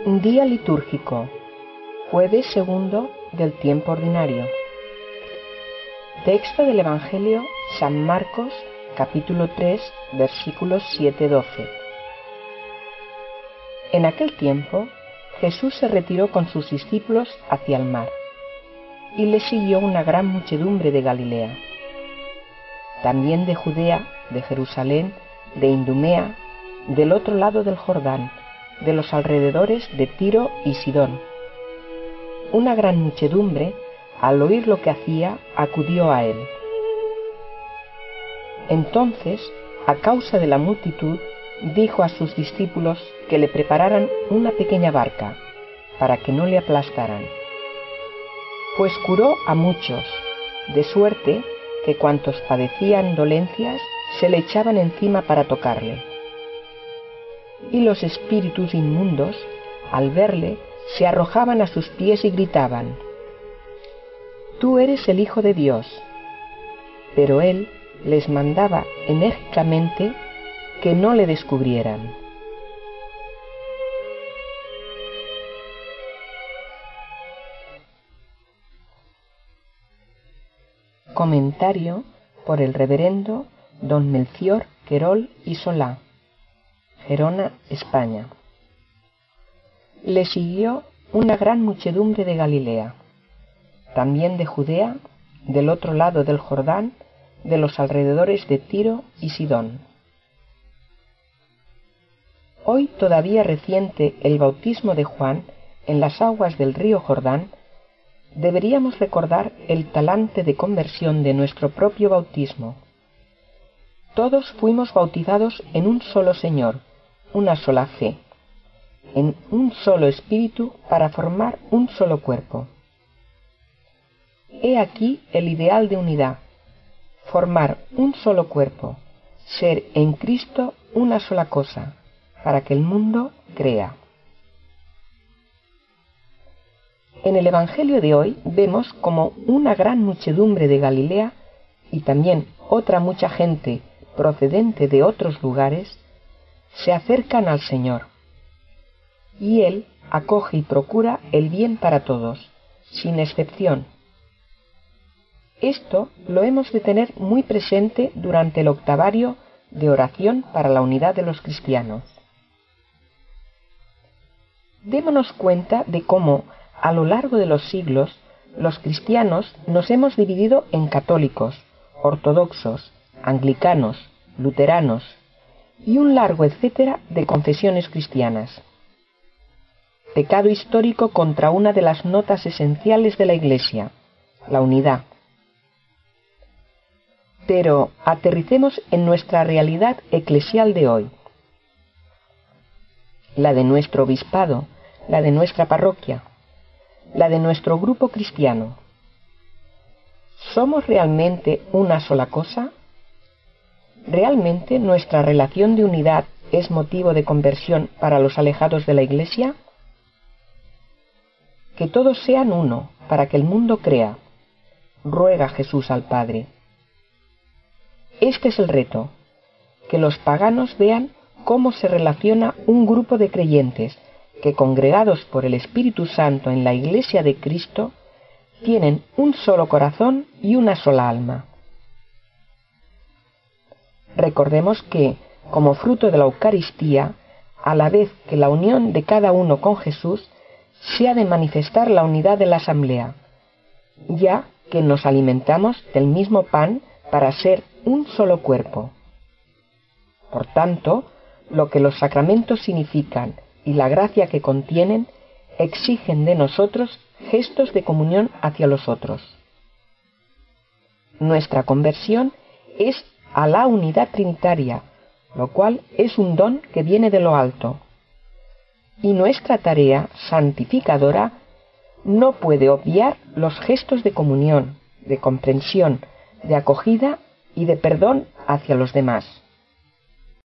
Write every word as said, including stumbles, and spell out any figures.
Día litúrgico, jueves segundo del tiempo ordinario. Texto del Evangelio San Marcos, capítulo tres, versículos siete a doce. En aquel tiempo, Jesús se retiró con sus discípulos hacia el mar, y le siguió una gran muchedumbre de Galilea, también de Judea, de Jerusalén, de Idumea, del otro lado del Jordán, de los alrededores de Tiro y Sidón. Una gran muchedumbre, al oír lo que hacía, acudió a él. Entonces, a causa de la multitud, dijo a sus discípulos que le prepararan una pequeña barca, para que no le aplastaran. Pues curó a muchos, de suerte que cuantos padecían dolencias se le echaban encima para tocarle. Y los espíritus inmundos, al verle, se arrojaban a sus pies y gritaban: «Tú eres el Hijo de Dios». Pero él les mandaba enérgicamente que no le descubrieran. Comentario por el reverendo don Melcior Querol y Solá, Gerona, España. Le siguió una gran muchedumbre de Galilea, también de Judea, del otro lado del Jordán, de los alrededores de Tiro y Sidón. Hoy todavía reciente el bautismo de Juan en las aguas del río Jordán, deberíamos recordar el talante de conversión de nuestro propio bautismo. Todos fuimos bautizados en un solo Señor, una sola fe, en un solo espíritu para formar un solo cuerpo. He aquí el ideal de unidad: formar un solo cuerpo, ser en Cristo una sola cosa, para que el mundo crea. En el Evangelio de hoy vemos como una gran muchedumbre de Galilea y también otra mucha gente procedente de otros lugares se acercan al Señor, y Él acoge y procura el bien para todos, sin excepción. Esto lo hemos de tener muy presente durante el octavario de oración para la unidad de los cristianos. Démonos cuenta de cómo, a lo largo de los siglos, los cristianos nos hemos dividido en católicos, ortodoxos, anglicanos, luteranos y un largo etcétera de confesiones cristianas. Pecado histórico contra una de las notas esenciales de la Iglesia, la unidad. Pero aterricemos en nuestra realidad eclesial de hoy, la de nuestro obispado, la de nuestra parroquia, la de nuestro grupo cristiano. ¿Somos realmente una sola cosa? ¿Realmente nuestra relación de unidad es motivo de conversión para los alejados de la Iglesia? Que todos sean uno, para que el mundo crea, ruega Jesús al Padre. Este es el reto: que los paganos vean cómo se relaciona un grupo de creyentes que, congregados por el Espíritu Santo en la Iglesia de Cristo, tienen un solo corazón y una sola alma. Recordemos que, como fruto de la Eucaristía, a la vez que la unión de cada uno con Jesús, se ha de manifestar la unidad de la asamblea, ya que nos alimentamos del mismo pan para ser un solo cuerpo. Por tanto, lo que los sacramentos significan y la gracia que contienen exigen de nosotros gestos de comunión hacia los otros. Nuestra conversión es a la unidad trinitaria, lo cual es un don que viene de lo alto. Y nuestra tarea santificadora no puede obviar los gestos de comunión, de comprensión, de acogida y de perdón hacia los demás.